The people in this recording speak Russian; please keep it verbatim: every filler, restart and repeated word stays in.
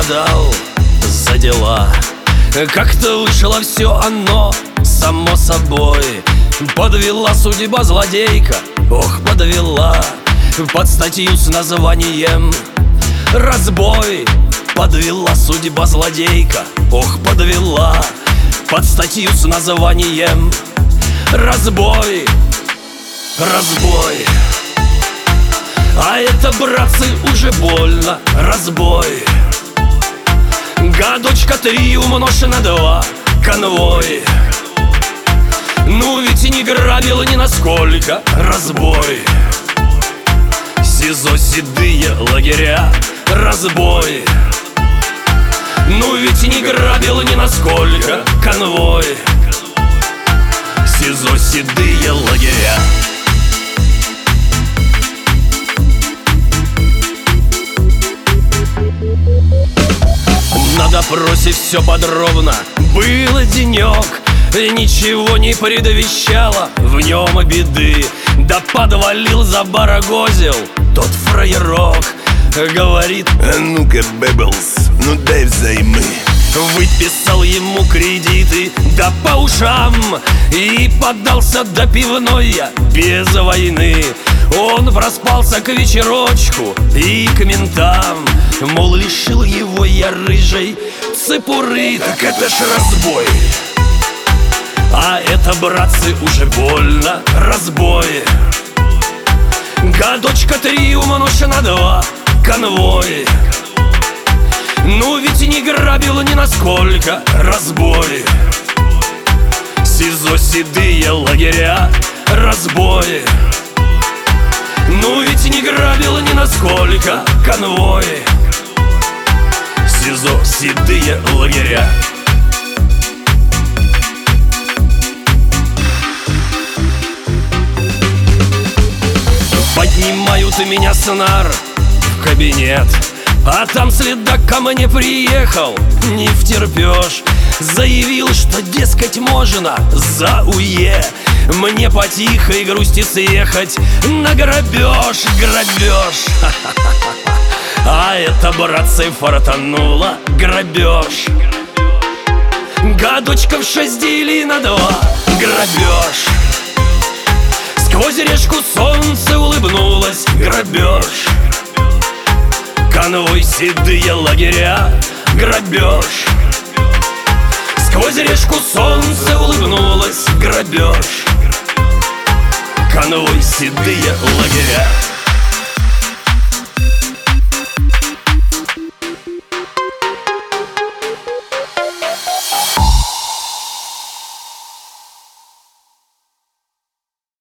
страдал за дела. Как-то вышло все оно само собой. Подвела судьба злодейка, ох, подвела. Под статью с названием «Разбой». Подвела судьба злодейка, ох, подвела. Под статью с названием «Разбой». Разбой. А это, братцы, уже больно. Разбой. Годочка три умножь на два. Конвой. Ну ведь и не грабил ни насколько. Разбой. СИЗО седые лагеря. Разбой. Ну ведь и не грабил ни насколько. Конвой. СИЗО седые лагеря. На допросе все подробно. Был денек, ничего не предвещало в нем беды. Да подвалил, забарагозил тот фраерок. Говорит: а ну-ка, Бэблс, ну дай взаймы. Выписал ему кредиты, да по ушам. И подался до пивной я без войны. Он проспался к вечерочку и к ментам. Мол, лишил его я рыжей цепуры. Так это ж разбой. А это, братцы, уже больно. Разбой. Годочка три умножь на два. Конвой. Ну ведь и не грабил ни насколько. Разбой. СИЗО седые лагеря. Разбой. Ну ведь и не грабил ни насколько. Конвой. СИЗО седые лагеря. Поднимают меня с нар в кабинет, а там следак ко мне приехал, не втерпешь. Заявил, что, дескать, можно за уе мне по тихой грусти съехать на грабеж, грабеж. А это, братцы, фартануло, грабеж. Годочков шесть дели на два. Грабеж. Сквозь решку солнце улыбнулось. Грабеж. Конвой седые лагеря. Грабеж. Сквозь решку солнце улыбнулось. Грабеж. Конвой седые лагеря.